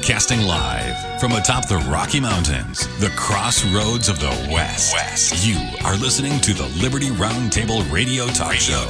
Broadcasting live from atop the Rocky Mountains, the crossroads of the West. You are listening to the Liberty Roundtable Radio Talk Show.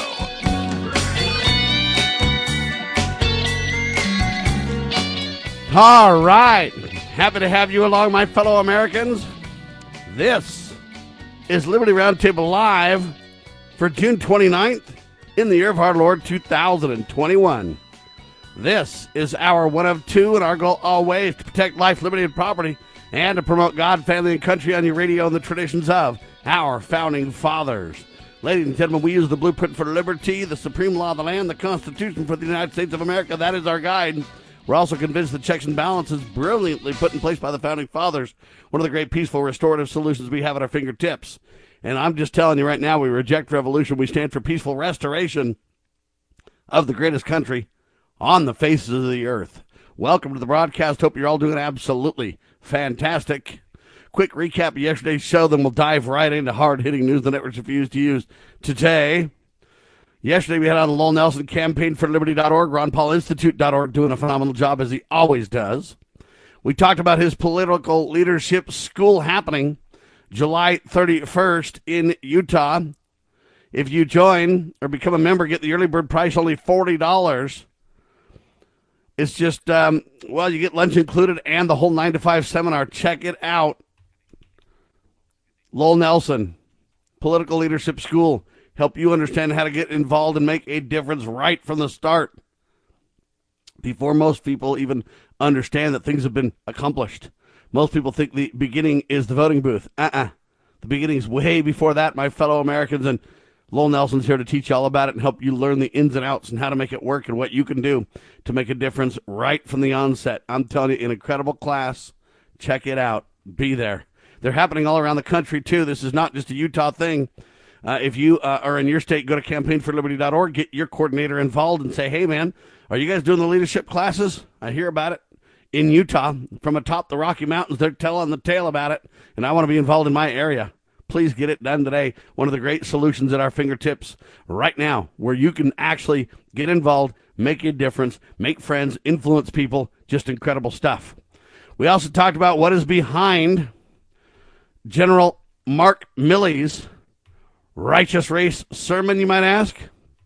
All right. Happy to have you along, my fellow Americans. This is Liberty Roundtable Live for June 29th in the year of our Lord 2021. This is our one of two, and our goal always to protect life, liberty, and property, and to promote God, family, and country on your radio and the traditions of our founding fathers. Ladies and gentlemen, we use the blueprint for liberty, the supreme law of the land, the Constitution for the United States of America. That is our guide. We're also convinced the checks and balances brilliantly put in place by the founding fathers, one of the great peaceful restorative solutions we have at our fingertips. And I'm just telling you right now, we reject revolution. We stand for peaceful restoration of the greatest country on the faces of the earth. Welcome to the broadcast. Hope you're all doing absolutely fantastic. Quick recap of yesterday's show, then we'll dive right into hard-hitting news the networks refuse to use today. Yesterday we had on the Lowell Nelson campaign for Liberty.org, RonPaulInstitute.org, doing a phenomenal job as he always does. We talked about his political leadership school happening July 31st in Utah. If you join or become a member, get the early bird price, only $40. It's just, you get lunch included and the whole 9 to 5 seminar. Check it out. Lowell Nelson, Political Leadership School. Help you understand how to get involved and make a difference right from the start, before most people even understand that things have been accomplished. Most people think the beginning is the voting booth. The beginning's way before that, my fellow Americans, and Lowell Nelson's here to teach you all about it and help you learn the ins and outs and how to make it work and what you can do to make a difference right from the onset. I'm telling you, an incredible class. Check it out. Be there. They're happening all around the country, too. This is not just a Utah thing. If you are in your state, go to campaignforliberty.org, get your coordinator involved and say, hey, man, are you guys doing the leadership classes? I hear about it in Utah from atop the Rocky Mountains. They're telling the tale about it, and I want to be involved in my area. Please get it done today. One of the great solutions at our fingertips right now, where you can actually get involved, make a difference, make friends, influence people, just incredible stuff. We also talked about what is behind General Mark Milley's righteous race sermon, you might ask.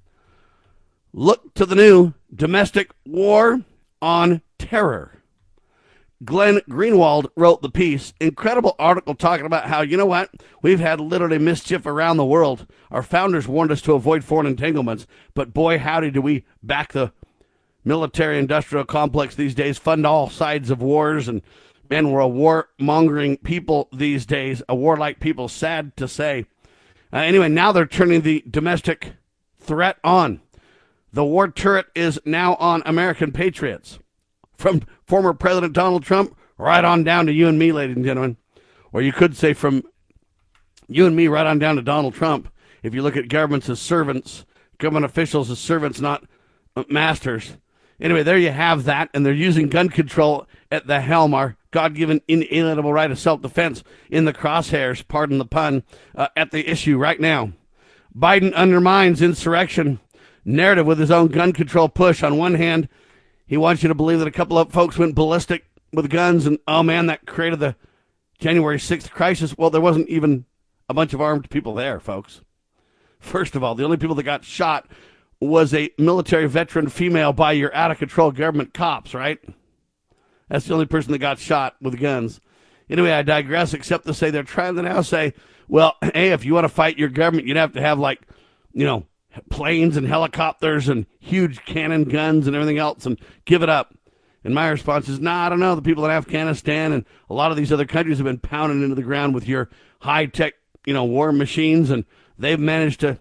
Look to the new domestic war on terror. Glenn Greenwald wrote the piece. Incredible article talking about how, you know what, we've had literally mischief around the world. Our founders warned us to avoid foreign entanglements, but boy, howdy do we back the military-industrial complex these days, fund all sides of wars, and man, we're a war-mongering people these days, a warlike people, sad to say. Anyway, now they're turning the domestic threat on. The war turret is now on American patriots. From former President Donald Trump right on down to you and me, ladies and gentlemen. Or you could say from you and me right on down to Donald Trump. If you look at governments as servants, government officials as servants, not masters. Anyway, there you have that, and they're using gun control at the helm, our God-given inalienable right of self-defense in the crosshairs, pardon the pun, at the issue right now. Biden undermines insurrection narrative with his own gun control push. On one hand, he wants you to believe that a couple of folks went ballistic with guns, and, oh, man, that created the January 6th crisis. Well, there wasn't even a bunch of armed people there, folks. First of all, the only people that got shot was a military veteran female by your out-of-control government cops, right? That's the only person that got shot with guns. Anyway, I digress, except to say they're trying to now say, well, hey, if you want to fight your government, you'd have to have, like, you know, planes and helicopters and huge cannon guns and everything else, and give it up. And my response is, I don't know. The people in Afghanistan and a lot of these other countries have been pounding into the ground with your high-tech, war machines, and they've managed to,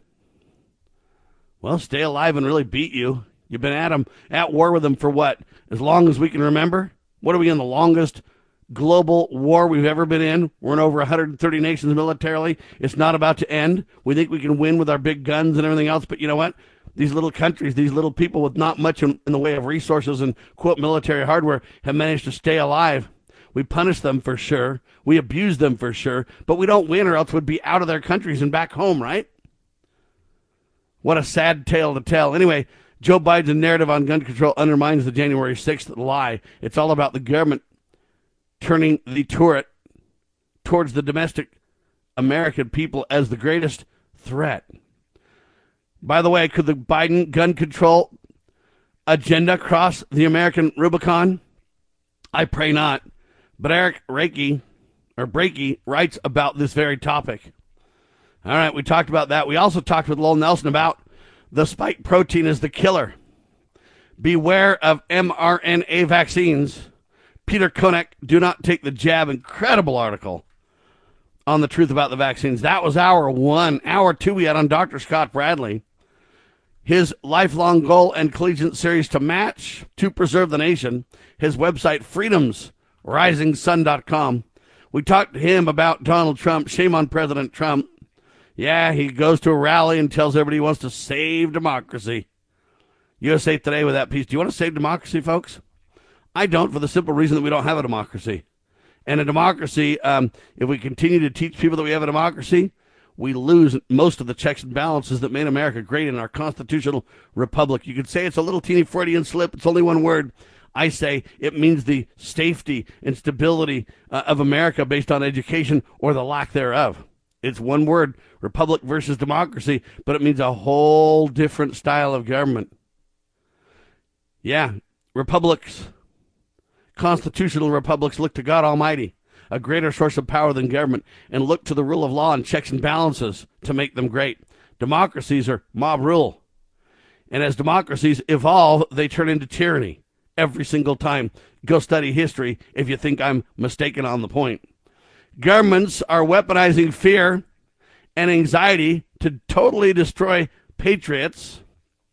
stay alive and really beat you. You've been at war with them for what? As long as we can remember? What are we in, the longest global war we've ever been in? We're in over 130 nations militarily. It's not about to end. We think we can win with our big guns and everything else, but you know what? These little countries, these little people with not much in the way of resources and, quote, military hardware have managed to stay alive. We punish them for sure. We abuse them for sure, but we don't win, or else we'd be out of their countries and back home, right? What a sad tale to tell. Anyway, Joe Biden's narrative on gun control undermines the January 6th lie. It's all about the government turning the turret towards the domestic American people as the greatest threat. By the way, could the Biden gun control agenda cross the American Rubicon? I pray not. But Eric Brakey writes about this very topic. All right, we talked about that. We also talked with Lowell Nelson about the spike protein is the killer. Beware of mRNA vaccines. Peter Koenig, do not take the jab. Incredible article on the truth about the vaccines. That was hour one. Hour two, we had on Dr. Scott Bradley. His lifelong goal and collegiate series to match, to preserve the nation. His website, freedomsrisingsun.com. We talked to him about Donald Trump. Shame on President Trump. Yeah, he goes to a rally and tells everybody he wants to save democracy. USA Today with that piece. Do you want to save democracy, folks? I don't, for the simple reason that we don't have a democracy. And a democracy, if we continue to teach people that we have a democracy, we lose most of the checks and balances that made America great in our constitutional republic. You could say it's a little teeny Freudian slip. It's only one word. I say it means the safety and stability of America based on education or the lack thereof. It's one word, republic versus democracy, but it means a whole different style of government. Yeah, republics, constitutional republics look to God Almighty, a greater source of power than government, and look to the rule of law and checks and balances to make them great. Democracies are mob rule. And as democracies evolve, they turn into tyranny every single time. Go study history if you think I'm mistaken on the point. Governments are weaponizing fear and anxiety to totally destroy patriots,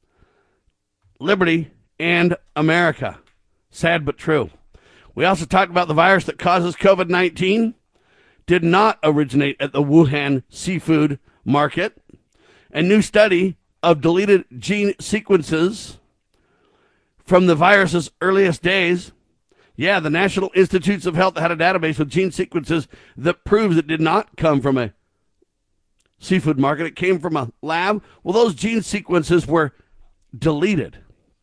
liberty, and America. Sad but true. We also talked about the virus that causes COVID-19 did not originate at the Wuhan seafood market. A new study of deleted gene sequences from the virus's earliest days. Yeah, the National Institutes of Health had a database with gene sequences that proves it did not come from a seafood market. It came from a lab. Well, those gene sequences were deleted.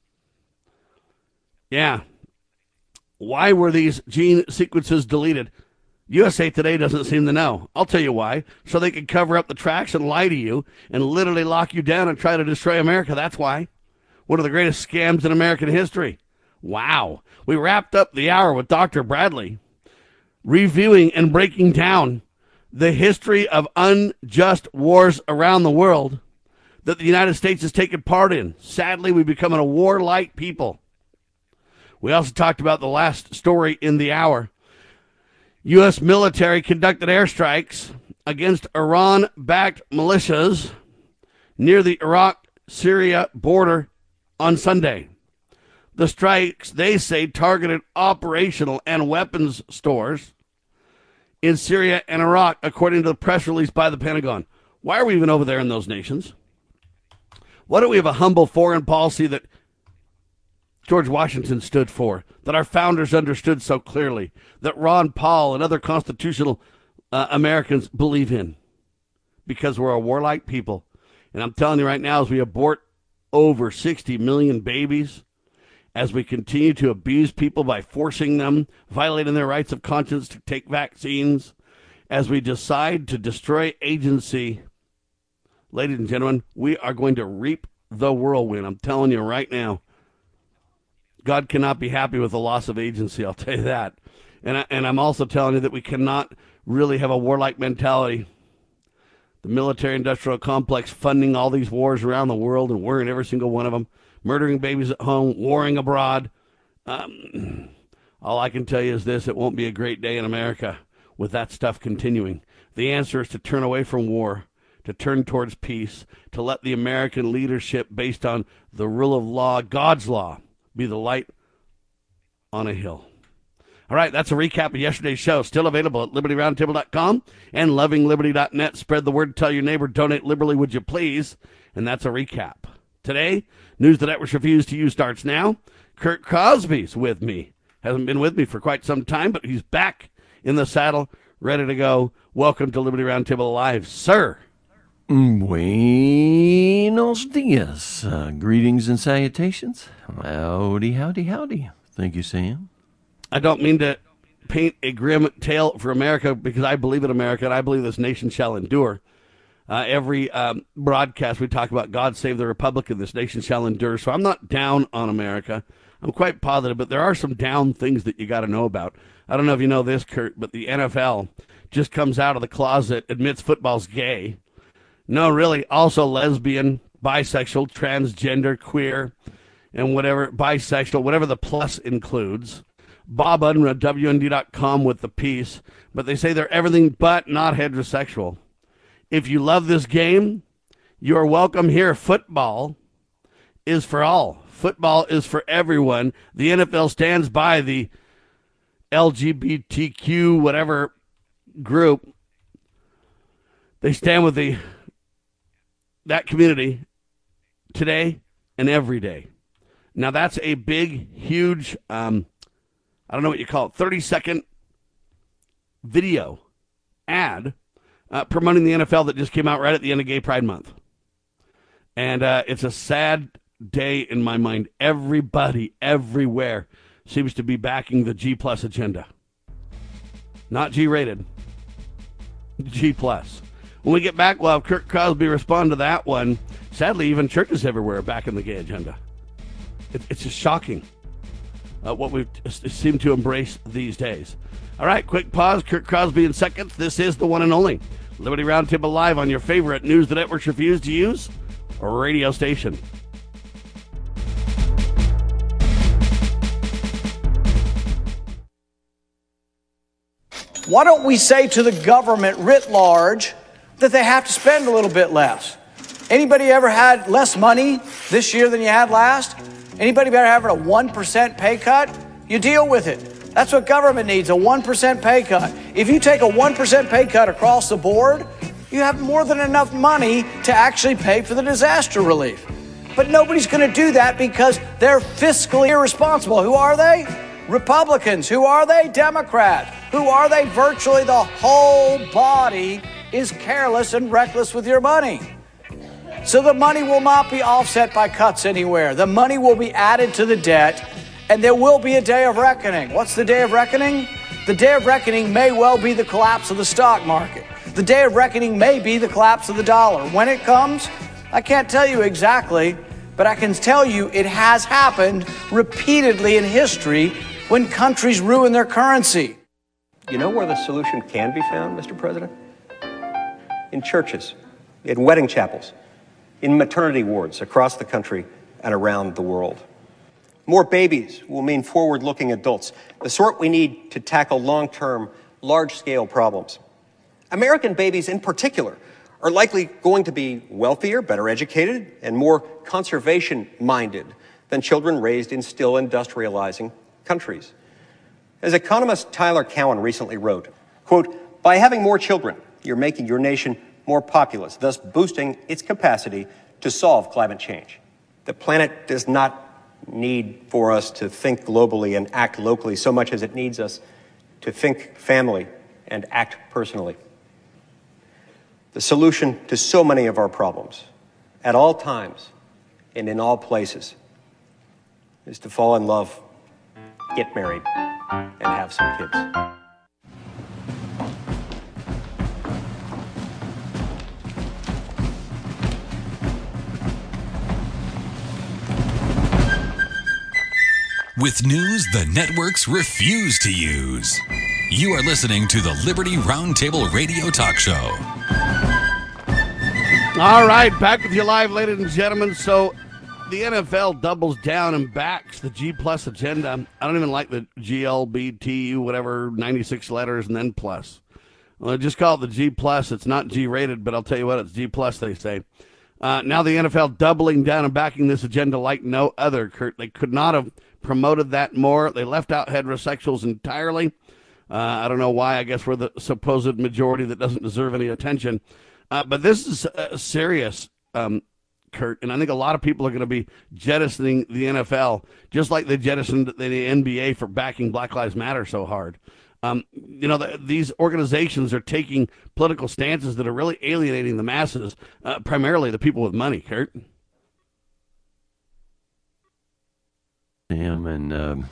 Yeah. Why were these gene sequences deleted? USA Today doesn't seem to know. I'll tell you why. So they can cover up the tracks and lie to you and literally lock you down and try to destroy America. That's why. One of the greatest scams in American history. Wow. We wrapped up the hour with Dr. Bradley, reviewing and breaking down the history of unjust wars around the world that the United States has taken part in. Sadly, we've become a warlike people. We also talked about the last story in the hour. U.S. military conducted airstrikes against Iran-backed militias near the Iraq-Syria border on Sunday. The strikes, they say, targeted operational and weapons stores in Syria and Iraq, according to the press release by the Pentagon. Why are we even over there in those nations? Why don't we have a humble foreign policy that George Washington stood for, that our founders understood so clearly, that Ron Paul and other constitutional Americans believe in? Because we're a warlike people. And I'm telling you right now, as we abort over 60 million babies, as we continue to abuse people by forcing them, violating their rights of conscience to take vaccines, as we decide to destroy agency, ladies and gentlemen, we are going to reap the whirlwind. I'm telling you right now. God cannot be happy with the loss of agency, I'll tell you that. And I'm also telling you that we cannot really have a warlike mentality. The military-industrial complex funding all these wars around the world, and we're in every single one of them. Murdering babies at home, warring abroad. All I can tell you is this: it won't be a great day in America with that stuff continuing. The answer is to turn away from war, to turn towards peace, to let the American leadership based on the rule of law, God's law, be the light on a hill. All right, that's a recap of yesterday's show. Still available at LibertyRoundtable.com and LovingLiberty.net. Spread the word, tell your neighbor, donate liberally, would you please? And that's a recap. Today, news the networks refuse to use starts now. Kurt Crosby's with me. Hasn't been with me for quite some time, but he's back in the saddle, ready to go. Welcome to Liberty Roundtable Live, sir. Buenos dias. Greetings and salutations. Howdy, howdy, howdy. Thank you, Sam. I don't mean to paint a grim tale for America because I believe in America and I believe this nation shall endure. Every broadcast we talk about God save the Republic and this nation shall endure. So I'm not down on America. I'm quite positive, but there are some down things that you got to know about. I don't know if you know this, Kurt, but the NFL just comes out of the closet, admits football's gay. No, really, also lesbian, bisexual, transgender, queer, and whatever, bisexual, whatever the plus includes. Bob Unruh, WND.com with the piece, but they say they're everything but not heterosexual. If you love this game, you are welcome here. Football is for all. Football is for everyone. The NFL stands by the LGBTQ whatever group. They stand with that community today and every day. Now that's a big, huge, I don't know what you call it, 30-second video ad promoting the NFL that just came out right at the end of Gay Pride Month. And it's a sad day in my mind. Everybody, everywhere, seems to be backing the G plus agenda. Not G-rated. G plus. When we get back, we'll have Kurt Crosby respond to that one. Sadly, even churches everywhere are backing the gay agenda. It's just shocking what we seem to embrace these days. All right, quick pause. Kurt Crosby in seconds. This is the one and only Liberty Roundtable Live on your favorite news the networks refuse to use radio station. Why don't we say to the government writ large that they have to spend a little bit less? Anybody ever had less money this year than you had last? Anybody ever having a 1% pay cut? You deal with it. That's what government needs, a 1% pay cut. If you take a 1% pay cut across the board, you have more than enough money to actually pay for the disaster relief. But nobody's going to do that because they're fiscally irresponsible. Who are they? Republicans. Who are they? Democrats. Who are they? Virtually the whole body is careless and reckless with your money. So the money will not be offset by cuts anywhere. The money will be added to the debt, and there will be a day of reckoning. What's the day of reckoning? The day of reckoning may well be the collapse of the stock market. The day of reckoning may be the collapse of the dollar. When it comes, I can't tell you exactly, but I can tell you it has happened repeatedly in history when countries ruin their currency. You know where the solution can be found, Mr. President? In churches, in wedding chapels, in maternity wards across the country and around the world. More babies will mean forward-looking adults, the sort we need to tackle long-term, large-scale problems. American babies in particular are likely going to be wealthier, better educated, and more conservation-minded than children raised in still industrializing countries. As economist Tyler Cowen recently wrote, quote, "By having more children, you're making your nation more populous, thus boosting its capacity to solve climate change. The planet does not need for us to think globally and act locally so much as it needs us to think family and act personally. The solution to so many of our problems, at all times and in all places, is to fall in love, get married, and have some kids." With news the networks refuse to use. You are listening to the Liberty Roundtable Radio Talk Show. All right, back with you live, ladies and gentlemen. So the NFL doubles down and backs the G plus agenda. I don't even like the GLBT, whatever, 96 letters and then plus. Well, just call it the G plus. It's not G rated, but I'll tell you what, it's G plus, they say. Now the NFL doubling down and backing this agenda like no other, Kurt. They could not have promoted that more. They left out heterosexuals entirely. I don't know why. I guess we're the supposed majority that doesn't deserve any attention. But this is serious, Kurt, and I think a lot of people are going to be jettisoning the NFL, just like they jettisoned the NBA for backing Black Lives Matter so hard. These organizations are taking political stances that are really alienating the masses, primarily the people with money, Kurt. Sam, and,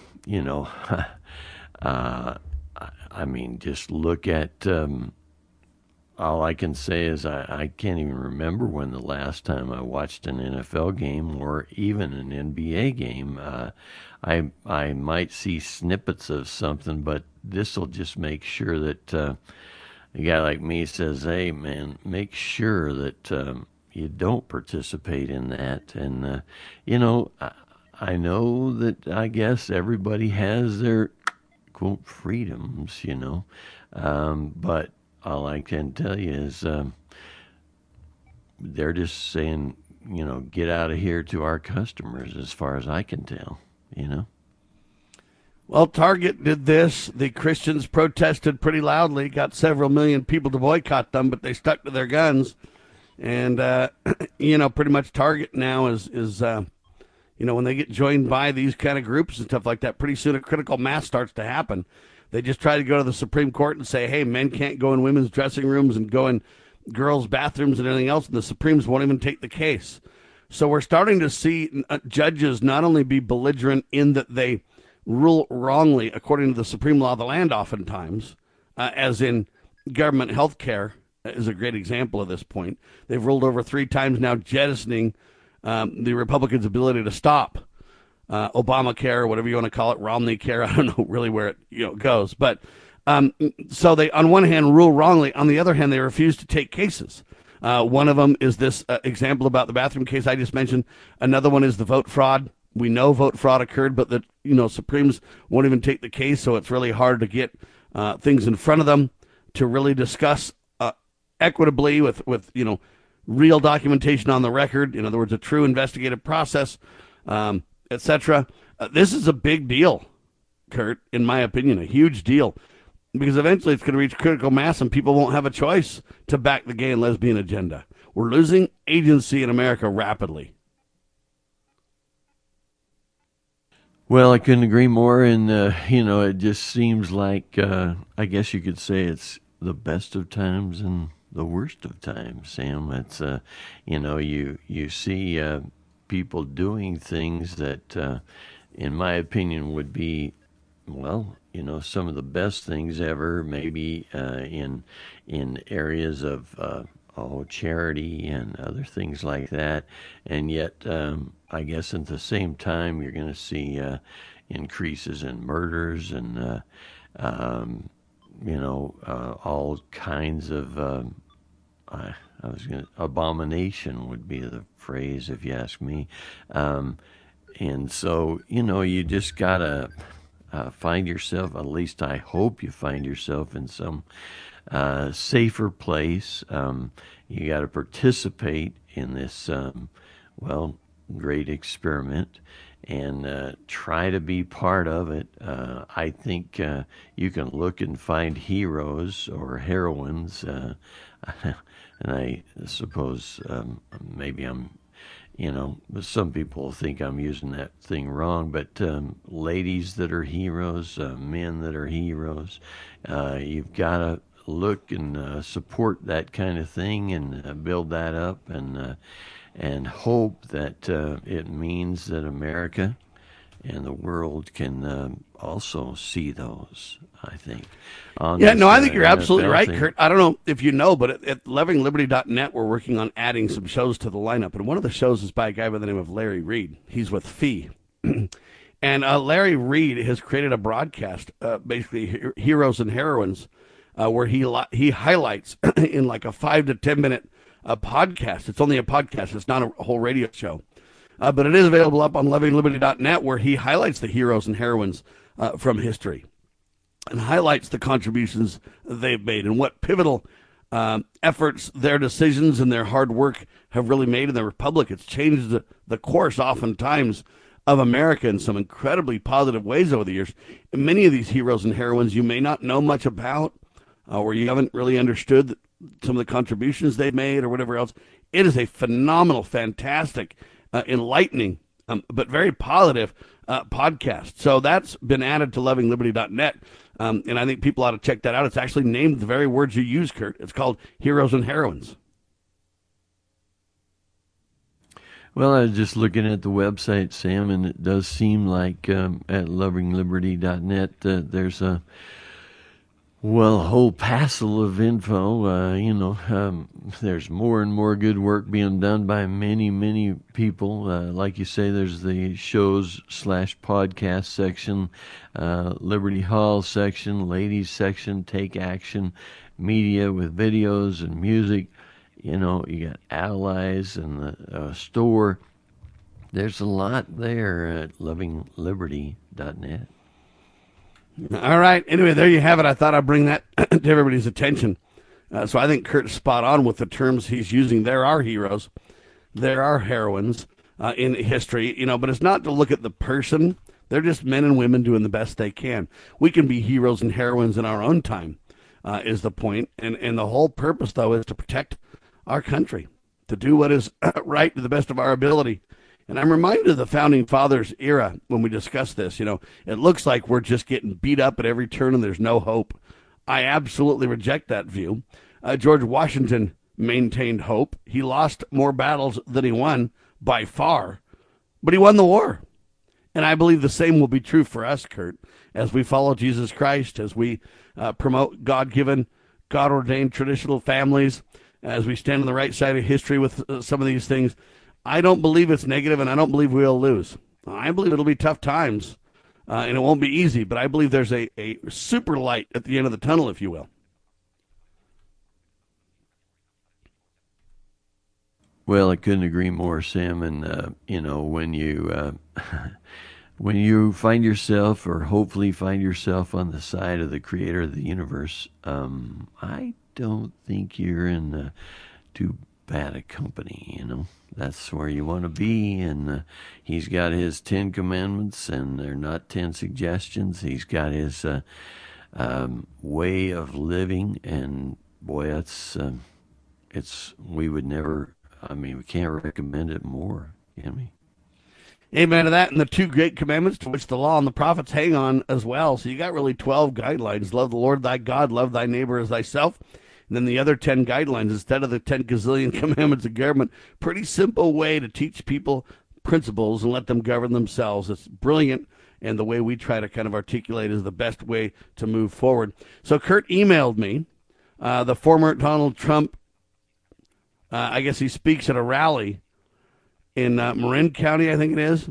I mean, just look at, all I can say is I can't even remember when the last time I watched an NFL game or even an NBA game. I might see snippets of something, but this will just make sure that a guy like me says, hey, man, make sure that you don't participate in that. And, I know that I guess everybody has their, quote, freedoms, but all I can tell you is they're just saying, get out of here to our customers, as far as I can tell, Well, Target did this. The Christians protested pretty loudly, got several million people to boycott them, but they stuck to their guns. And, pretty much Target now is when they get joined by these kind of groups and stuff like that, pretty soon a critical mass starts to happen. They just try to go to the Supreme Court and say, hey, men can't go in women's dressing rooms and go in girls' bathrooms and everything else, and the Supremes won't even take the case. So we're starting to see judges not only be belligerent in that they rule wrongly according to the supreme law of the land oftentimes, as in government health care is a great example of this point. They've ruled over 3 times now, jettisoning the Republicans' ability to stop Obamacare, or whatever you want to call it, Romney care. I don't know really where it goes. But so they, on one hand, rule wrongly. On the other hand, they refuse to take cases. One of them is this example about the bathroom case I just mentioned. Another one is the vote fraud. We know vote fraud occurred, but the Supremes won't even take the case, so it's really hard to get things in front of them to really discuss equitably with real documentation on the record. In other words, a true investigative process, etc. This is a big deal, Kurt, in my opinion, a huge deal, because eventually it's going to reach critical mass and people won't have a choice to back the gay and lesbian agenda. We're losing agency in America rapidly. Well, I couldn't agree more, and it just seems like I guess you could say it's the best of times and the worst of times, Sam. It's you see people doing things that, in my opinion, would be, some of the best things ever. Maybe in areas of charity and other things like that, and yet I guess at the same time you're going to see increases in murders and all kinds of abomination would be the phrase, if you ask me. And so you just gotta find yourself, at least I hope you find yourself, in some safer place. You got to participate in this great experiment and try to be part of it. I think you can look and find heroes or heroines, and I suppose maybe I'm, some people think I'm using that thing wrong, but ladies that are heroes, men that are heroes, you've got to look and support that kind of thing and build that up and hope that it means that America and the world can also see those, I think. I think you're absolutely right, Kurt. I don't know if you know, but at lovingliberty.net, we're working on adding some shows to the lineup. And one of the shows is by a guy by the name of Larry Reed. He's with Fee. And Larry Reed has created a broadcast, basically Heroes and Heroines, where he highlights in like a 5 to 10 minute podcast. It's only a podcast. It's not a whole radio show. But it is available up on lovingliberty.net, where he highlights the heroes and heroines from history and highlights the contributions they've made and what pivotal efforts their decisions and their hard work have really made in the republic. It's changed the course oftentimes of America in some incredibly positive ways over the years. And many of these heroes and heroines you may not know much about, or you haven't really understood some of the contributions they've made or whatever else. It is a phenomenal, fantastic, enlightening, but very positive podcast. So that's been added to lovingliberty.net. And I think people ought to check that out. It's actually named the very words you use, Kurt. It's called Heroes and Heroines. Well, I was just looking at the website, Sam, and it does seem like at lovingliberty.net there's a whole passel of info. There's more and more good work being done by many, many people. Like you say, there's the shows/podcast section, Liberty Hall section, ladies section, Take Action, media with videos and music. You got allies and the store. There's a lot there at lovingliberty.net. All right. Anyway, there you have it. I thought I'd bring that to everybody's attention. So I think Kurt's spot on with the terms he's using. There are heroes. There are heroines in history, but it's not to look at the person. They're just men and women doing the best they can. We can be heroes and heroines in our own time, is the point. And the whole purpose, though, is to protect our country, to do what is right to the best of our ability. And I'm reminded of the Founding Fathers era when we discuss this. It looks like we're just getting beat up at every turn and there's no hope. I absolutely reject that view. George Washington maintained hope. He lost more battles than he won by far, but he won the war. And I believe the same will be true for us, Kurt, as we follow Jesus Christ, as we promote God-given, God-ordained traditional families, as we stand on the right side of history with some of these things. I don't believe it's negative, and I don't believe we'll lose. I believe it'll be tough times, and it won't be easy, but I believe there's a super light at the end of the tunnel, if you will. Well, I couldn't agree more, Sam. And, when you find yourself, or hopefully find yourself, on the side of the creator of the universe, I don't think you're in too bad a company, That's where you want to be, and he's got his 10 commandments, and they're not 10 suggestions. He's got his way of living, and boy, we can't recommend it more, can we? Amen to that. And the 2 great commandments to which the law and the prophets hang on as well. So you got really 12 guidelines. Love the Lord thy God, love thy neighbor as thyself. And then the other 10 guidelines, instead of the 10 gazillion commandments of government, pretty simple way to teach people principles and let them govern themselves. It's brilliant, and the way we try to kind of articulate is the best way to move forward. So Kurt emailed me, the former Donald Trump, I guess he speaks at a rally in Marin County, I think it is.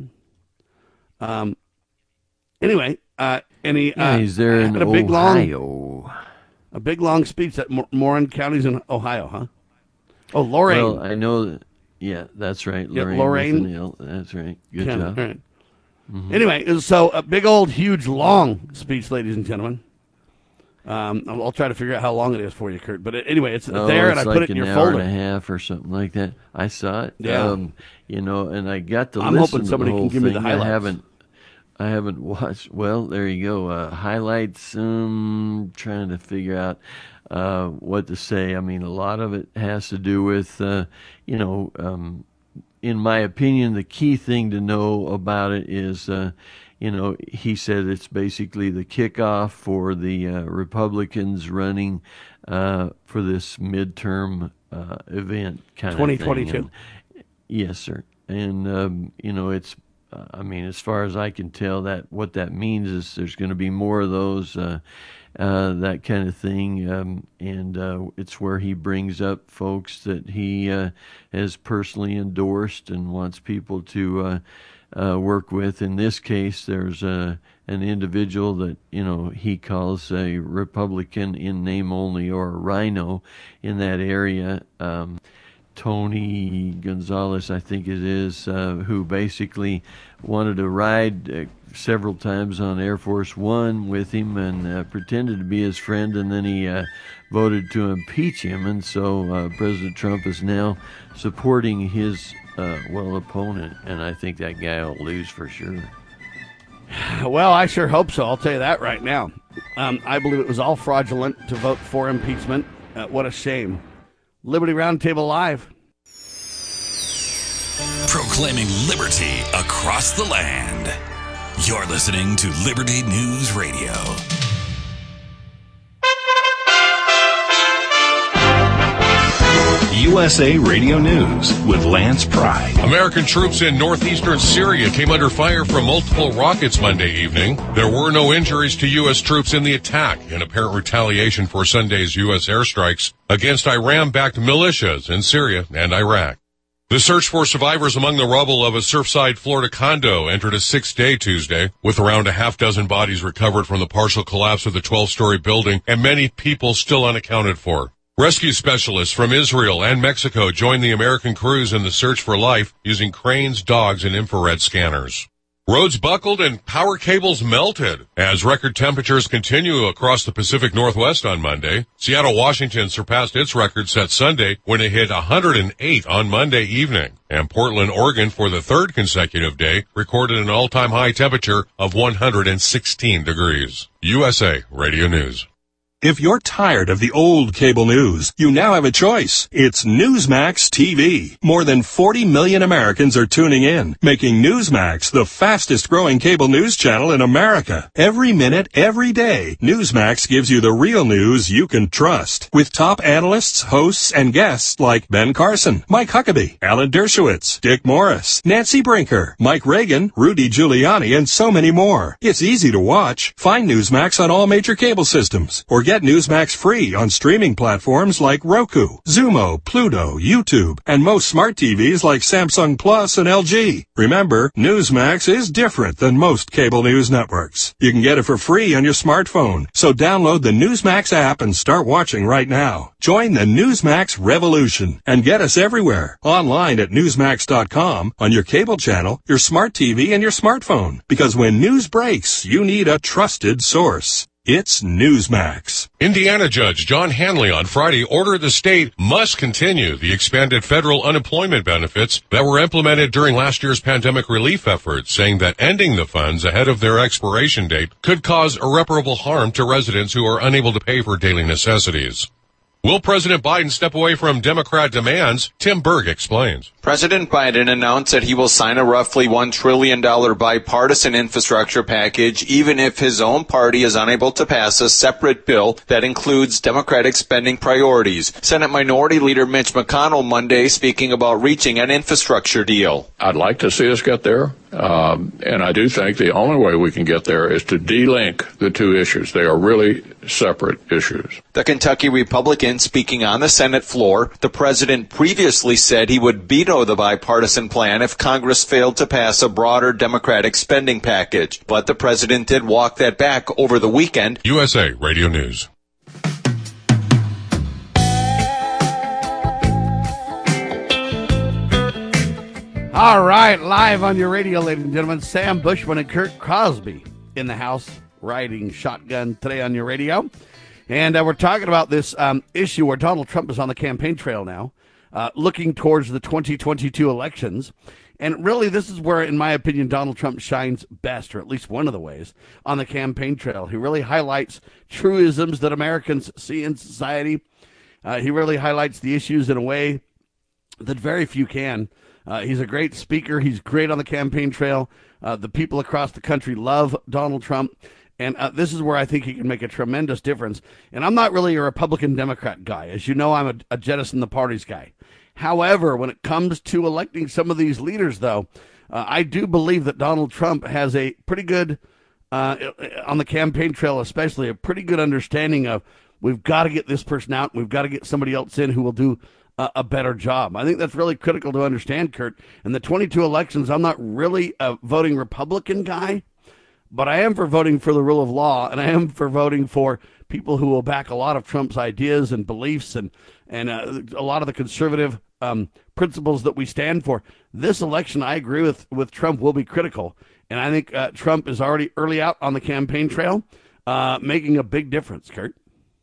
Anyway, and he's there in a big Ohio. A big, long speech at Marin County's in Ohio, huh? Oh, Lorain. Well, I know that. Yeah, that's right. Lorain. That's right. Good job. All right. Mm-hmm. Anyway, so a big, old, huge, long speech, ladies and gentlemen. I'll try to figure out how long it is for you, Kurt. But anyway, it's there, and I put it in your folder. It's like an hour and a half or something like that. I saw it. Yeah. And I got to I'm listen hoping somebody to the whole can give me the thing. highlights. I haven't watched. Well, there you go. Highlights. Trying to figure out what to say. I mean, a lot of it has to do with, in my opinion, the key thing to know about it is, he said it's basically the kickoff for the Republicans running for this midterm event kind of thing. 2022. Yes, sir. And, it's, as far as I can tell, that what that means is there's going to be more of those, that kind of thing. And it's where he brings up folks that he has personally endorsed and wants people to work with. In this case, there's an individual that, he calls a Republican in name only, or a rhino in that area. Tony Gonzalez, I think it is, who basically wanted to ride several times on Air Force One with him and pretended to be his friend, and then he voted to impeach him. And so President Trump is now supporting his opponent, and I think that guy will lose for sure. Well, I sure hope so. I'll tell you that right now. I believe it was all fraudulent to vote for impeachment. What a shame. Liberty Roundtable Live. Proclaiming liberty across the land. You're listening to Liberty News Radio. USA Radio News with Lance Pry. American troops in northeastern Syria came under fire from multiple rockets Monday evening. There were no injuries to U.S. troops in the attack, in apparent retaliation for Sunday's U.S. airstrikes against Iran-backed militias in Syria and Iraq. The search for survivors among the rubble of a Surfside, Florida condo entered a 6th day Tuesday, with around a half dozen bodies recovered from the partial collapse of the 12-story building and many people still unaccounted for. Rescue specialists from Israel and Mexico joined the American crews in the search for life using cranes, dogs, and infrared scanners. Roads buckled and power cables melted as record temperatures continue across the Pacific Northwest on Monday. Seattle, Washington surpassed its record set Sunday when it hit 108 on Monday evening. And Portland, Oregon, for the third consecutive day, recorded an all-time high temperature of 116 degrees. USA Radio News. If you're tired of the old cable news, you now have a choice. It's Newsmax TV. More than 40 million Americans are tuning in, making Newsmax the fastest growing cable news channel in America. Every minute, every day, Newsmax gives you the real news you can trust. With top analysts, hosts, and guests like Ben Carson, Mike Huckabee, Alan Dershowitz, Dick Morris, Nancy Brinker, Mike Reagan, Rudy Giuliani, and so many more. It's easy to watch. Find Newsmax on all major cable systems, or get Newsmax free on streaming platforms like Roku, Zumo, Pluto, YouTube, and most smart TVs like Samsung Plus and LG. Remember, Newsmax is different than most cable news networks. You can get it for free on your smartphone, so download the Newsmax app and start watching right now. Join the Newsmax revolution and get us everywhere. Online at Newsmax.com, on your cable channel, your smart TV, and your smartphone. Because when news breaks, you need a trusted source. It's Newsmax. Indiana Judge John Hanley on Friday ordered the state must continue the expanded federal unemployment benefits that were implemented during last year's pandemic relief efforts, saying that ending the funds ahead of their expiration date could cause irreparable harm to residents who are unable to pay for daily necessities. Will President Biden step away from Democrat demands? Tim Berg explains. President Biden announced that he will sign a roughly $1 trillion bipartisan infrastructure package, even if his own party is unable to pass a separate bill that includes Democratic spending priorities. Senate Minority Leader Mitch McConnell Monday speaking about reaching an infrastructure deal. I'd like to see us get there. And I do think the only way we can get there is to de-link the two issues. They are really separate issues. The Kentucky Republican speaking on the Senate floor, the president previously said he would veto the bipartisan plan if Congress failed to pass a broader Democratic spending package. But the president did walk that back over the weekend. USA Radio News. All right, live on your radio, ladies and gentlemen, Sam Bushman and Kurt Crosby in the house riding shotgun today on your radio. And we're talking about this issue where Donald Trump is on the campaign trail now, looking towards the 2022 elections. And really, this is where, in my opinion, Donald Trump shines best, or at least one of the ways, on the campaign trail. He really highlights truisms that Americans see in society. He really highlights the issues in a way that very few can. He's a great speaker. He's great on the campaign trail. The people across the country love Donald Trump. And this is where I think he can make a tremendous difference. And I'm not really a Republican-Democrat guy. As you know, I'm a jettison the parties guy. However, when it comes to electing some of these leaders, though, I do believe that Donald Trump has a pretty good, on the campaign trail especially, a pretty good understanding of we've got to get this person out. We've got to get somebody else in who will do a better job. I think that's really critical to understand, Kurt. In the 22 elections, I'm not really a voting Republican guy, but I am for voting for the rule of law, and I am for voting for people who will back a lot of Trump's ideas and beliefs and a lot of the conservative principles that we stand for. This election, I agree with Trump, will be critical, and I think Trump is already early out on the campaign trail, making a big difference, Kurt.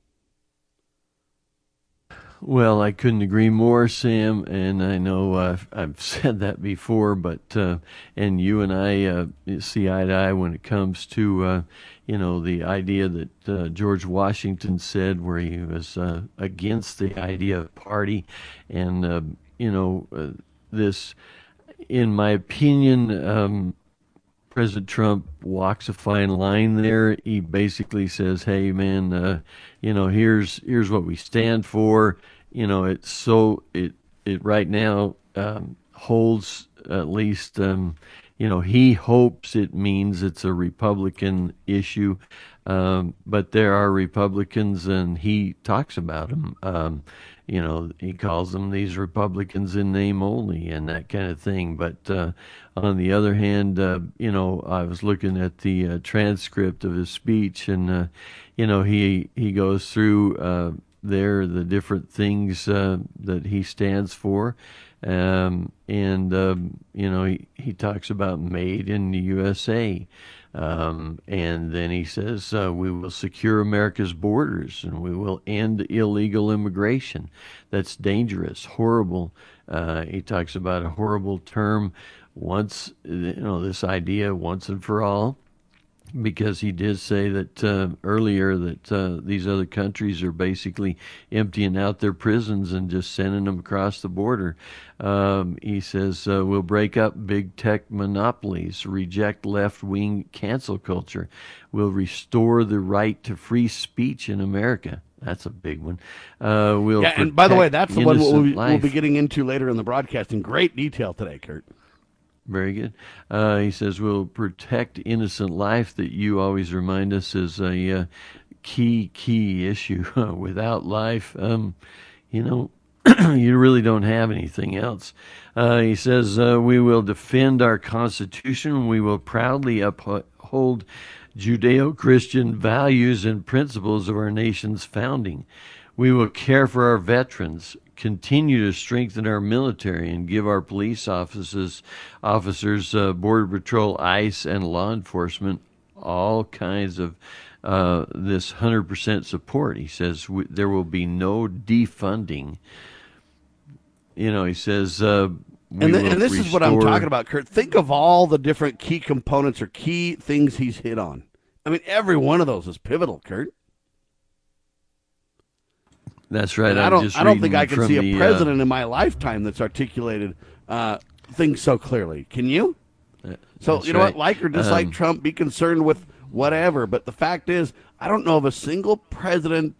Well, I couldn't agree more, Sam, and I know I've said that before, but and you and I see eye to eye when it comes to the idea that George Washington said, where he was against the idea of party, and this, in my opinion, President Trump walks a fine line there. He basically says, "Hey, man, here's what we stand for, it right now holds at least, he hopes it means it's a Republican issue, but there are Republicans, and he talks about them. He calls them these Republicans in name only and that kind of thing. But on the other hand, I was looking at the transcript of his speech, and he goes through there the different things that he stands for. He talks about made in the USA. And then he says, we will secure America's borders, and we will end illegal immigration. That's dangerous, horrible. He talks about a horrible term this idea once and for all, because he did say that earlier that these other countries are basically emptying out their prisons and just sending them across the border. He says we'll break up big tech monopolies, reject left-wing cancel culture. We'll restore the right to free speech in America. That's a big one. And by the way, that's the one we'll be getting into later in the broadcast in great detail today, Kurt. Very good. He says we'll protect innocent life, that you always remind us is a key issue. Without life, you really don't have anything else. He says we will defend our Constitution. We will proudly uphold Judeo-Christian values and principles of our nation's founding. We will care for our veterans, continue to strengthen our military, and give our police officers, Border Patrol, ICE, and law enforcement all kinds of this 100% support. He says there will be no defunding. He says... And this is what I'm talking about, Kurt. Think of all the different key components or key things he's hit on. I mean, every one of those is pivotal, Kurt. That's right. I don't think I can see a president in my lifetime that's articulated things so clearly. Can you? So, you know what? Like or dislike Trump, be concerned with whatever. But the fact is, I don't know of a single president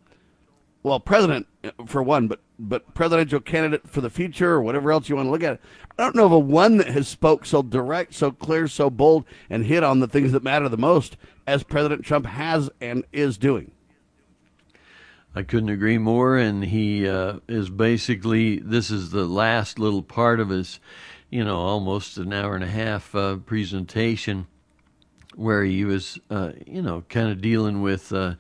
for one, but presidential candidate for the future or whatever else you want to look at. I don't know of a one that has spoke so direct, so clear, so bold, and hit on the things that matter the most as President Trump has and is doing. I couldn't agree more, and he is basically, this is the last little part of his, almost an hour and a half presentation where he was, kind of dealing with a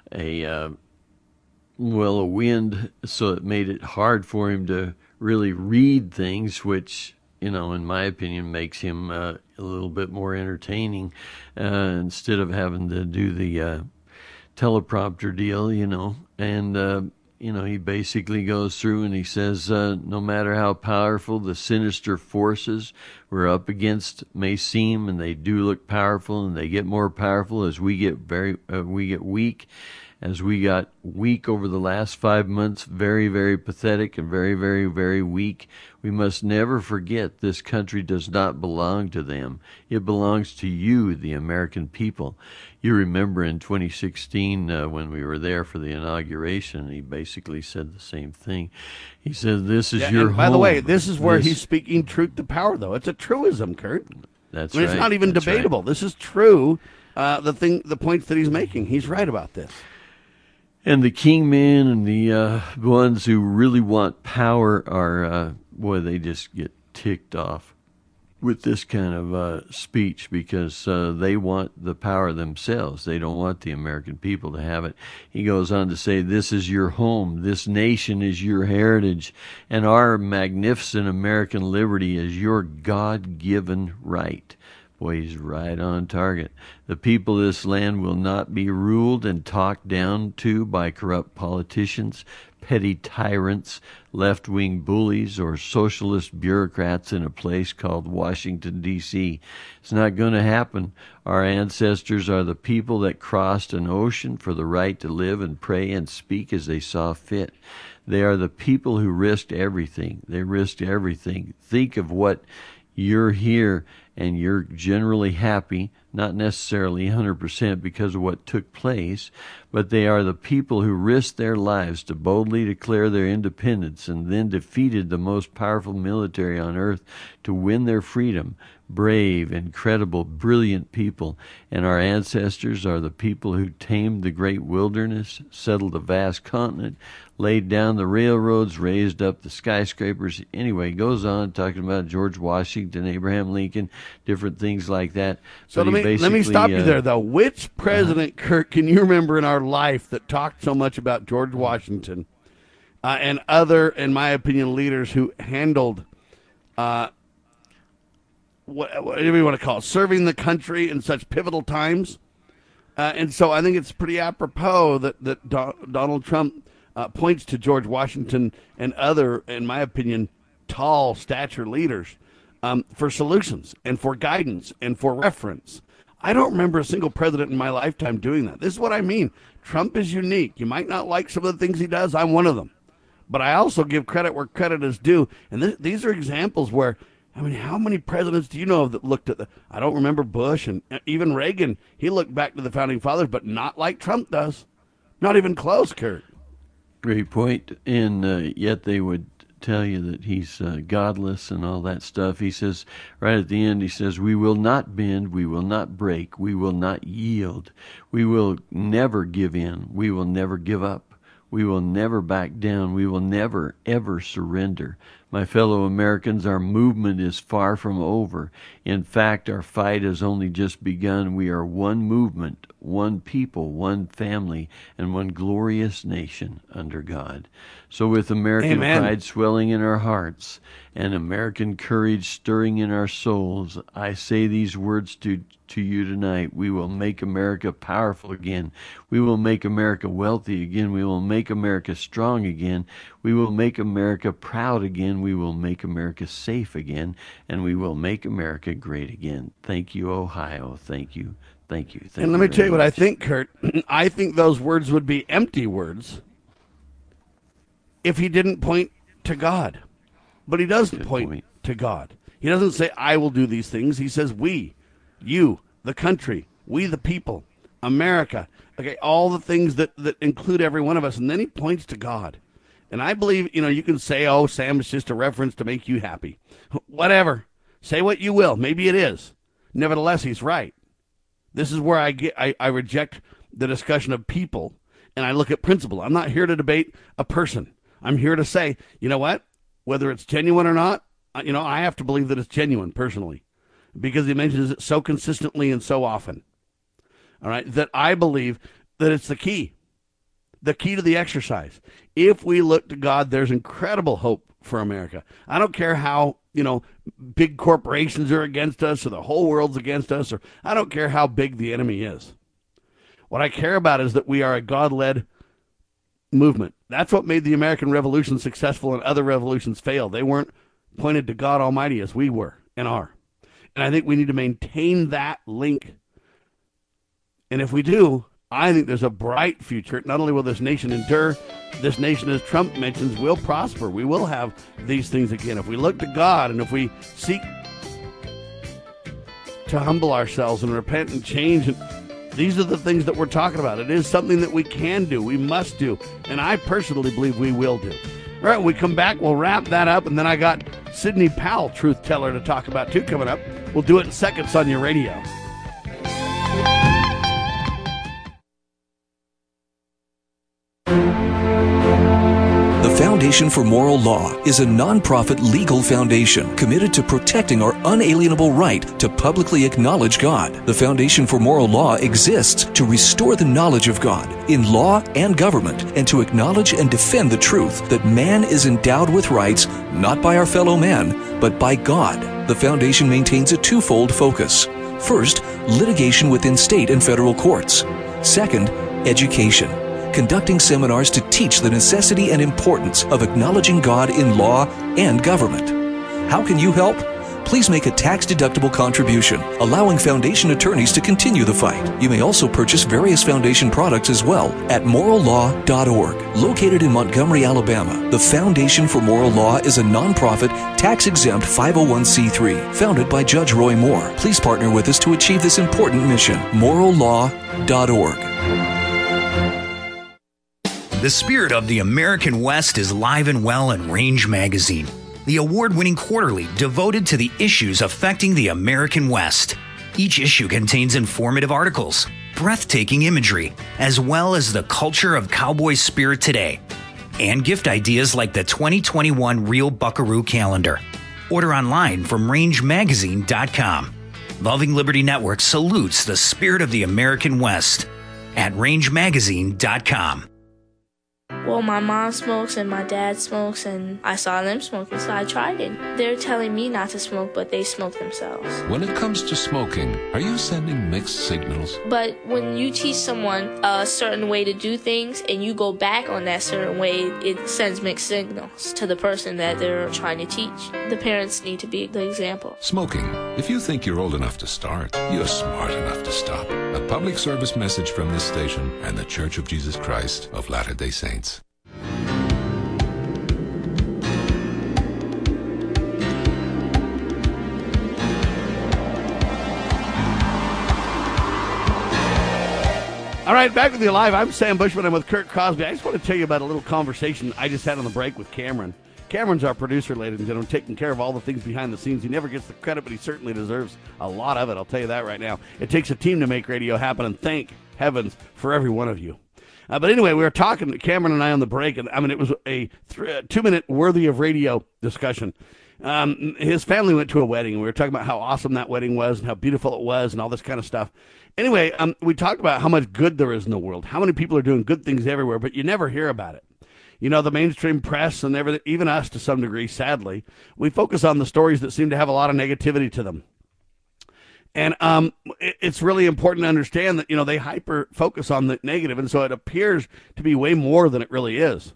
wind, so it made it hard for him to really read things, which, in my opinion, makes him a little bit more entertaining instead of having to do the teleprompter deal, and, he basically goes through and he says, no matter how powerful the sinister forces we're up against may seem, and they do look powerful, and they get more powerful as we get weak, as we got weak over the last 5 months, very, very pathetic and very, very, very weak. We must never forget this country does not belong to them. It belongs to you, the American people. You remember in 2016 when we were there for the inauguration, he basically said the same thing. He said, this is your home. By the way, this is where he's speaking truth to power, though. It's a truism, Kurt. That's right. It's not even debatable. Right. This is true. The points that he's making, he's right about this. And the kingmen and the ones who really want power are, they just get ticked off with this kind of speech because they want the power themselves. They don't want the American people to have it. He goes on to say, this is your home. This nation is your heritage. And our magnificent American liberty is your God-given right. Boy, he's right on target. The people of this land will not be ruled and talked down to by corrupt politicians, petty tyrants, left-wing bullies, or socialist bureaucrats in a place called Washington, D.C. It's not going to happen. Our ancestors are the people that crossed an ocean for the right to live and pray and speak as they saw fit. They are the people who risked everything. They risked everything. Think of what you're here and you're generally happy. not necessarily 100% because of what took place, but they are the people who risked their lives to boldly declare their independence and then defeated the most powerful military on earth to win their freedom. Brave, incredible, brilliant people. And our ancestors are the people who tamed the great wilderness, settled a vast continent, laid down the railroads, raised up the skyscrapers. Anyway, goes on talking about George Washington, Abraham Lincoln, different things like that. So let me stop you there, though. Which president, Kurt, can you remember in our life that talked so much about George Washington and other, in my opinion, leaders who handled whatever you want to call it, serving the country in such pivotal times? And so I think it's pretty apropos that Donald Trump points to George Washington and other, in my opinion, tall stature leaders for solutions and for guidance and for reference. I don't remember a single president in my lifetime doing that. This is what I mean. Trump is unique. You might not like some of the things he does. I'm one of them. But I also give credit where credit is due. And these are examples where, I mean, how many presidents do you know that looked at I don't remember Bush and even Reagan. He looked back to the founding fathers, but not like Trump does. Not even close, Kurt. Great point. And yet they would tell you that he's godless and all that stuff. He says, right at the end, he says, we will not bend, we will not break, we will not yield. We will never give in. We will never give up. We will never back down. We will never, ever surrender. My fellow Americans, our movement is far from over. In fact, our fight has only just begun. We are one movement, one people, one family, and one glorious nation under God. So with American pride swelling in our hearts and American courage stirring in our souls, I say these words to you tonight. We will make America powerful again. We will make America wealthy again. We will make America strong again. We will make America proud again. We will make America safe again. And we will make America great again. Thank you, Ohio. Thank you. Thank you. And let me tell you what I think, Kurt. I think those words would be empty words if he didn't point to God. But he does point to God. He doesn't say, I will do these things. He says, we, you, the country, we the people, America, okay, all the things that include every one of us. And then he points to God. And I believe, you can say, oh, Sam, it's just a reference to make you happy. Whatever. Say what you will. Maybe it is. Nevertheless, he's right. This is where I reject the discussion of people, and I look at principle. I'm not here to debate a person. I'm here to say, you know what? Whether it's genuine or not, I have to believe that it's genuine personally, because he mentions it so consistently and so often. All right, that I believe that it's the key to the exercise. If we look to God, there's incredible hope for America. I don't care how, big corporations are against us or the whole world's against us, or I don't care how big the enemy is. What I care about is that we are a God-led movement. That's what made the American Revolution successful and other revolutions fail. They weren't pointed to God Almighty as we were and are. And I think we need to maintain that link. And if we do, I think there's a bright future. Not only will this nation endure, this nation, as Trump mentions, will prosper. We will have these things again. If we look to God and if we seek to humble ourselves and repent and change, these are the things that we're talking about. It is something that we can do, we must do, and I personally believe we will do. All right, when we come back, we'll wrap that up, and then I got Sidney Powell, truth teller, to talk about too coming up. We'll do it in seconds on your radio. The Foundation for Moral Law is a nonprofit legal foundation committed to protecting our unalienable right to publicly acknowledge God. The Foundation for Moral Law exists to restore the knowledge of God in law and government, and to acknowledge and defend the truth that man is endowed with rights not by our fellow man, but by God. The foundation maintains a twofold focus. First, litigation within state and federal courts. Second, education, conducting seminars to teach the necessity and importance of acknowledging God in law and government. How can you help? please make a tax-deductible contribution, allowing Foundation attorneys to continue the fight. You may also purchase various Foundation products as well at morallaw.org. Located in Montgomery, Alabama, the Foundation for Moral Law is a nonprofit, tax-exempt 501c3 founded by Judge Roy Moore. Please partner with us to achieve this important mission. morallaw.org. The spirit of the American West is live and well in Range Magazine, the award-winning quarterly devoted to the issues affecting the American West. Each issue contains informative articles, breathtaking imagery, as well as the culture of cowboy spirit today, and gift ideas like the 2021 Real Buckaroo calendar. Order online from rangemagazine.com. Loving Liberty Network salutes the spirit of the American West at rangemagazine.com. Well, my mom smokes and my dad smokes, and I saw them smoking, so I tried it. They're telling me not to smoke, but they smoke themselves. When it comes to smoking, are you sending mixed signals? But when you teach someone a certain way to do things and you go back on that certain way, it sends mixed signals to the person that they're trying to teach. The parents need to be the example. Smoking. If you think you're old enough to start, you're smart enough to stop. A public service message from this station and the Church of Jesus Christ of Latter-day Saints. All right, back with you live. I'm Sam Bushman. I'm with Kurt Crosby. I just want to tell you about a little conversation I just had on the break with Cameron. Cameron's our producer, ladies and gentlemen, taking care of all the things behind the scenes. He never gets the credit, but he certainly deserves a lot of it. I'll tell you that right now. It takes a team to make radio happen, and thank heavens for every one of you. But anyway, we were talking, Cameron and I, on the break, and I mean, it was a 2-minute worthy of radio discussion. His family went to a wedding, and we were talking about how awesome that wedding was and how beautiful it was and all this kind of stuff. Anyway, we talked about how much good there is in the world, how many people are doing good things everywhere, but you never hear about it. You know, the mainstream press and everything, even us to some degree, sadly, we focus on the stories that seem to have a lot of negativity to them. And it's really important to understand that, you know, they hyper focus on the negative, and so it appears to be way more than it really is.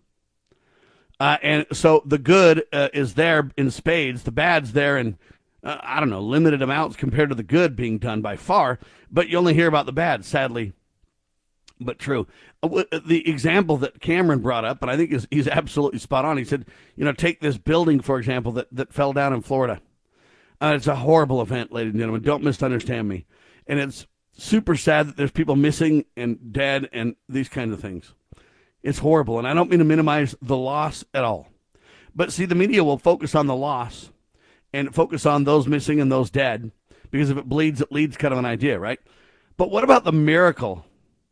And so the good is there in spades, the bad's there in, I don't know, limited amounts compared to the good being done by far, but you only hear about the bad, sadly, but true. The example that Cameron brought up, and I think he's absolutely spot on, he said, you know, take this building, for example, that fell down in Florida. It's a horrible event, ladies and gentlemen. Don't misunderstand me. And it's super sad that there's people missing and dead and these kinds of things. It's horrible, and I don't mean to minimize the loss at all. But see, the media will focus on the loss and focus on those missing and those dead, because if it bleeds, it leads kind of an idea, right? But what about the miracle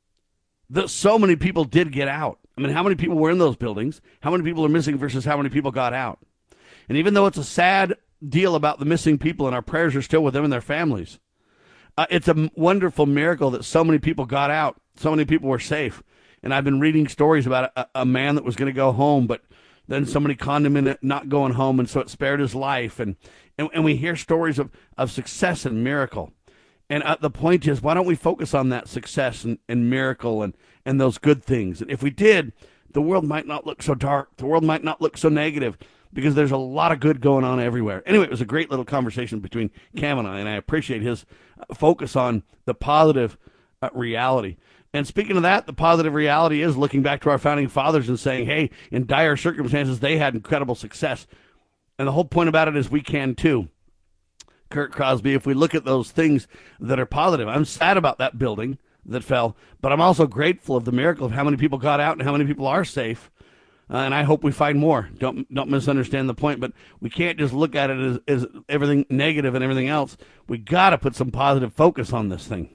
that so many people did get out? I mean, how many people were in those buildings? How many people are missing versus how many people got out? And even though it's a sad deal about the missing people, and our prayers are still with them and their families, it's a wonderful miracle that so many people got out, so many people were safe. And I've been reading stories about a man that was going to go home, but then somebody conned him into not going home, and so it spared his life. And we hear stories of success and miracle. And the point is, why don't we focus on that success and miracle and those good things? And if we did, the world might not look so dark. The world might not look so negative, because there's a lot of good going on everywhere. Anyway, it was a great little conversation between Cam and I appreciate his focus on the positive reality. And speaking of that, the positive reality is looking back to our founding fathers and saying, hey, in dire circumstances, they had incredible success. And the whole point about it is we can too. Kurt Crosby, if we look at those things that are positive, I'm sad about that building that fell, but I'm also grateful of the miracle of how many people got out and how many people are safe. And I hope we find more. Don't misunderstand the point, but we can't just look at it as everything negative and everything else. We got to put some positive focus on this thing.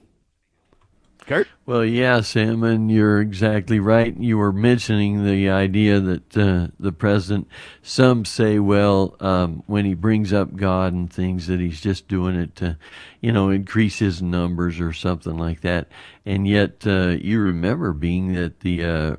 Kurt? Well, yeah, Sam, and you're exactly right. You were mentioning the idea that the president, some say, well, when he brings up God and things, that he's just doing it to, increase his numbers or something like that. And yet you remember being at the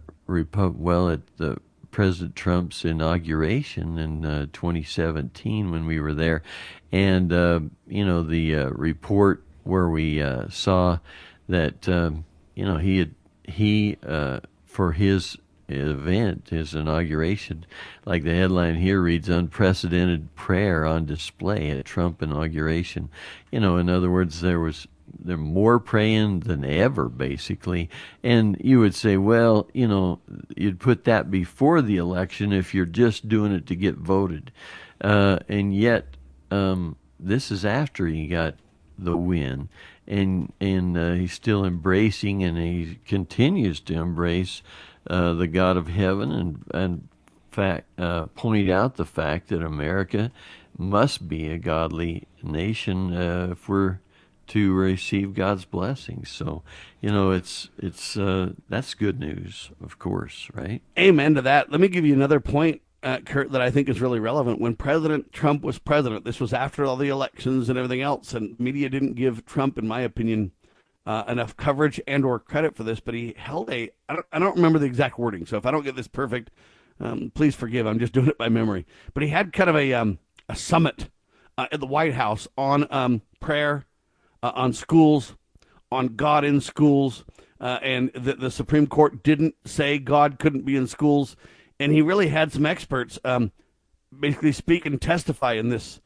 President Trump's inauguration in 2017 when we were there, and the report where we saw that he for his event, his inauguration. Like the headline here reads, unprecedented prayer on display at Trump inauguration. In other words, they're more praying than ever, basically. And you would say, well, you'd put that before the election if you're just doing it to get voted. And yet, this is after he got the win. And he's still embracing, and he continues to embrace the God of heaven, and point out the fact that America must be a godly nation if we're to receive God's blessings. So, it's that's good news, of course, right? Amen to that. Let me give you another point, Kurt, that I think is really relevant. When President Trump was president, this was after all the elections and everything else, and media didn't give Trump, in my opinion, enough coverage and or credit for this, but he held I don't remember the exact wording, so if I don't get this perfect, please forgive. I'm just doing it by memory. But he had kind of a summit at the White House on prayer, on schools, on God in schools, and the Supreme Court didn't say God couldn't be in schools. And he really had some experts basically speak and testify in this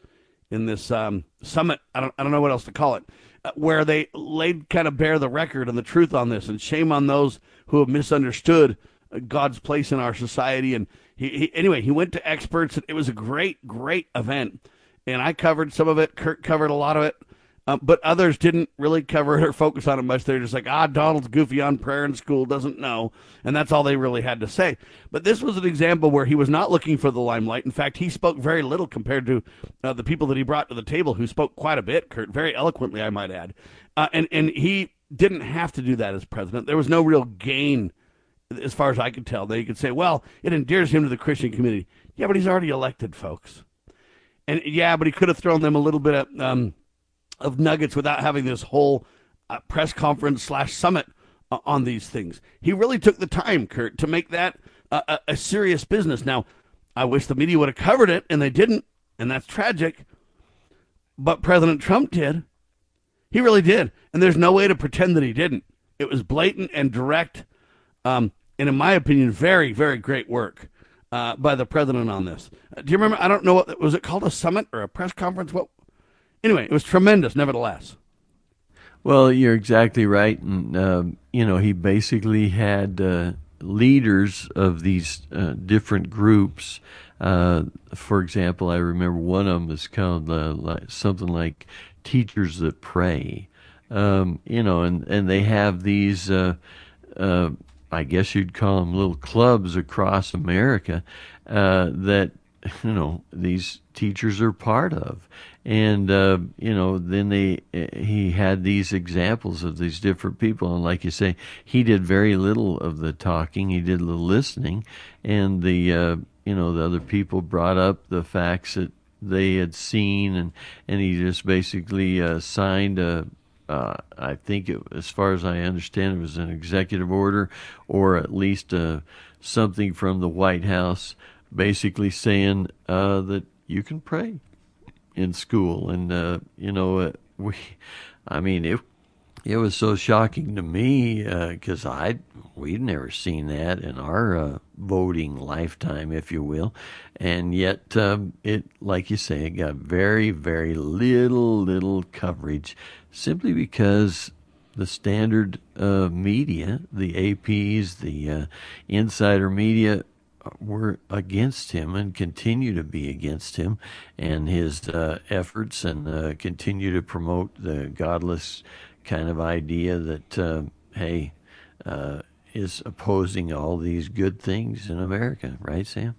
summit. I don't know what else to call it, where they laid kind of bare the record and the truth on this. And shame on those who have misunderstood God's place in our society. And he went to experts. And it was a great event. And I covered some of it. Kurt covered a lot of it. But others didn't really cover it or focus on it much. They're just like, Donald's goofy on prayer in school, doesn't know. And that's all they really had to say. But this was an example where he was not looking for the limelight. In fact, he spoke very little compared to the people that he brought to the table, who spoke quite a bit, Kurt, very eloquently, I might add. And he didn't have to do that as president. There was no real gain, as far as I could tell. They could say, well, it endears him to the Christian community. Yeah, but he's already elected, folks. And yeah, but he could have thrown them a little bit of nuggets without having this whole press conference / summit on these things. He really took the time, Kurt, to make that a serious business. Now, I wish the media would have covered it, and they didn't, and that's tragic. But President Trump did. He really did. And there's no way to pretend that he didn't. It was blatant and direct, and in my opinion, very, very great work by the president on this. Do you remember? I don't know, was it called a summit or a press conference? Anyway, it was tremendous, nevertheless. Well, you're exactly right. And, he basically had leaders of these different groups. For example, I remember one of them was called something like Teachers That Pray. And they have these, I guess you'd call them little clubs across America that, these teachers are part of. And, then he had these examples of these different people. And like you say, he did very little of the talking. He did the listening. And the other people brought up the facts that they had seen. And he just basically signed I think as far as I understand, it was an executive order, or at least something from the White House basically saying that you can pray in school. And it was so shocking to me because we'd never seen that in our voting lifetime, if you will. And yet it, like you say, it got very, very little coverage, simply because the standard media, the APs, the insider media, were against him and continue to be against him and his efforts, and continue to promote the godless kind of idea that, is opposing all these good things in America. Right, Sam?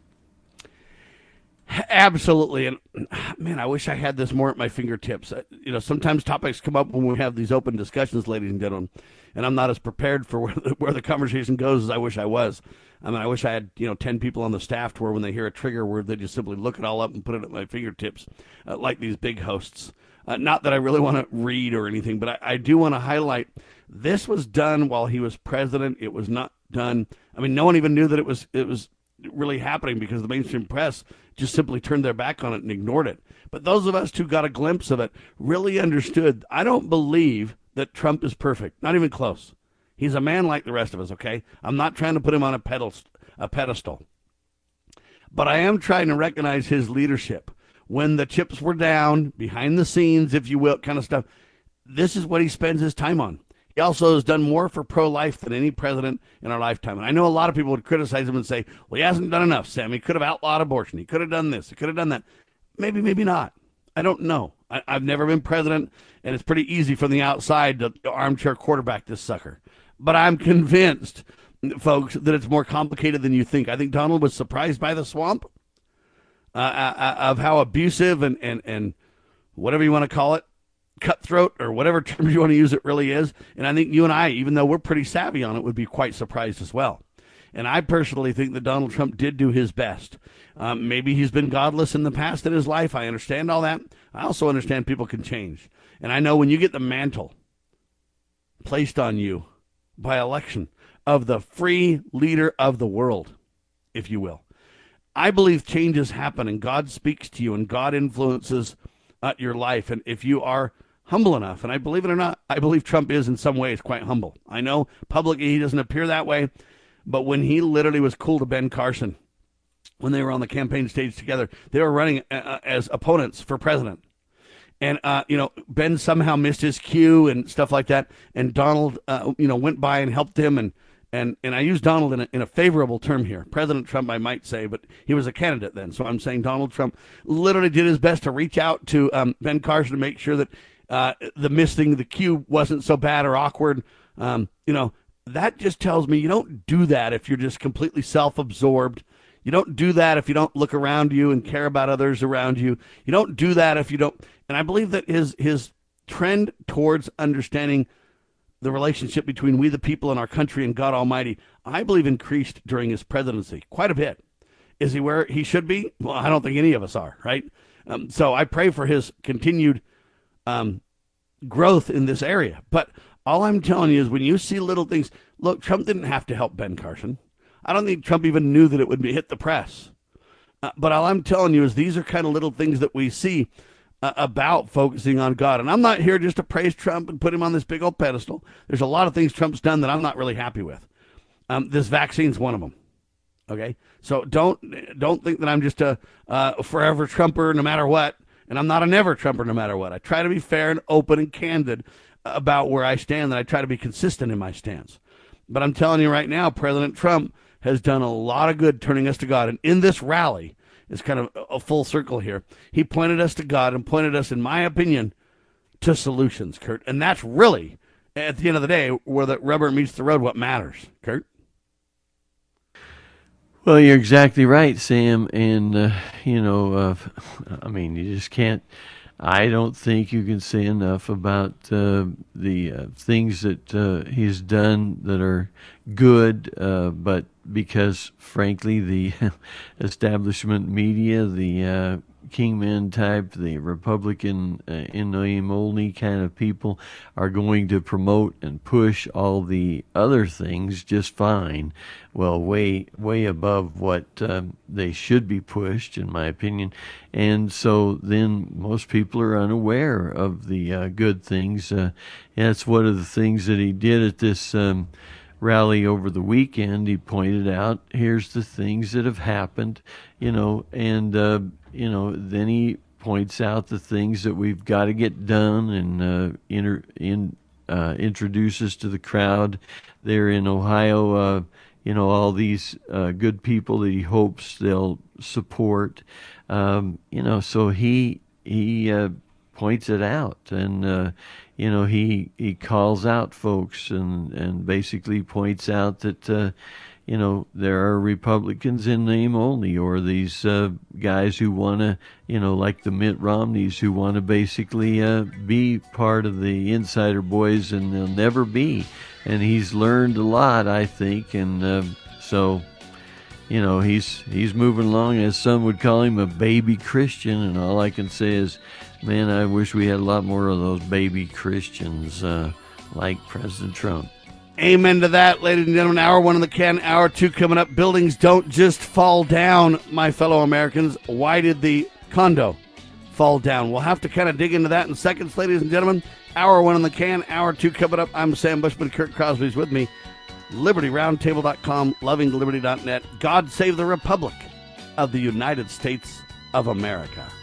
Absolutely. And man, I wish I had this more at my fingertips. Sometimes topics come up when we have these open discussions, ladies and gentlemen, and I'm not as prepared for where the conversation goes as I wish I was. I wish I had 10 people on the staff to where when they hear a trigger word, they just simply look it all up and put it at my fingertips, like these big hosts. Not that I really want to read or anything, but I do want to highlight this was done while he was president. It was not done. No one even knew that it was really happening because the mainstream press just simply turned their back on it and ignored it. But those of us who got a glimpse of it really understood. I don't believe that Trump is perfect, not even close. He's a man like the rest of us, okay? I'm not trying to put him on a a pedestal. But I am trying to recognize his leadership. When the chips were down, behind the scenes, if you will, kind of stuff, this is what he spends his time on. He also has done more for pro-life than any president in our lifetime. And I know a lot of people would criticize him and say, well, he hasn't done enough, Sam. He could have outlawed abortion. He could have done this. He could have done that. Maybe, maybe not. I don't know. I've never been president, and it's pretty easy from the outside to armchair quarterback this sucker. But I'm convinced, folks, that it's more complicated than you think. I think Donald was surprised by the swamp of how abusive and whatever you want to call it, cutthroat or whatever term you want to use it really is. And I think you and I, even though we're pretty savvy on it, would be quite surprised as well. And I personally think that Donald Trump did do his best. Maybe he's been godless in the past in his life. I understand all that. I also understand people can change. And I know when you get the mantle placed on you by election of the free leader of the world, if you will, I believe changes happen and God speaks to you and God influences your life. And if you are humble enough, and I believe it or not, I believe Trump is in some ways quite humble. I know publicly he doesn't appear that way, but when he literally was cool to Ben Carson, when they were on the campaign stage together, they were running as opponents for president. And, Ben somehow missed his cue and stuff like that. And Donald, went by and helped him. And I use Donald in a favorable term here. President Trump, I might say, but he was a candidate then. So I'm saying Donald Trump literally did his best to reach out to Ben Carson to make sure that the missing the cue wasn't so bad or awkward. That just tells me you don't do that if you're just completely self-absorbed. You don't do that if you don't look around you and care about others around you. You don't do that if you don't. And I believe that his trend towards understanding the relationship between we the people and our country and God Almighty, I believe increased during his presidency quite a bit. Is he where he should be? Well, I don't think any of us are, right? So I pray for his continued growth in this area. But all I'm telling you is when you see little things, look, Trump didn't have to help Ben Carson. I don't think Trump even knew that it would hit the press. But all I'm telling you is these are kind of little things that we see about focusing on God. And I'm not here just to praise Trump and put him on this big old pedestal. There's a lot of things Trump's done that I'm not really happy with. This vaccine's one of them. Okay? So don't think that I'm just a forever Trumper no matter what. And I'm not a never Trumper no matter what. I try to be fair and open and candid about where I stand, and I try to be consistent in my stance. But I'm telling you right now, President Trump has done a lot of good turning us to God. And in this rally, it's kind of a full circle here. He pointed us to God and pointed us, in my opinion, to solutions, Kurt. And that's really, at the end of the day, where the rubber meets the road, what matters, Kurt. Well, you're exactly right, Sam. And, you just can't, I don't think you can say enough about the things that he's done that are good, but because, frankly, the establishment media, the Kingman type, the Republican in name only kind of people are going to promote and push all the other things just fine. Well, way above what they should be pushed, in my opinion. And so then most people are unaware of the good things. That's one of the things that he did at this rally over the weekend. He pointed out, here's the things that have happened, and then he points out the things that we've got to get done and introduces to the crowd there in Ohio, all these good people that he hopes they'll support. So he points it out, and he calls out folks and basically points out that there are Republicans in name only, or these guys who want to, like the Mitt Romneys, who want to basically be part of the insider boys, and they'll never be. And he's learned a lot, I think, and so he's moving along, as some would call him, a baby Christian. And all I can say is, man, I wish we had a lot more of those baby Christians like President Trump. Amen to that, ladies and gentlemen. Hour one in the can, hour two coming up. Buildings don't just fall down, my fellow Americans. Why did the condo fall down? We'll have to kind of dig into that in seconds, ladies and gentlemen. Hour one in the can, hour two coming up. I'm Sam Bushman. Kurt Crosby's with me. LibertyRoundtable.com, LovingLiberty.net. God save the Republic of the United States of America.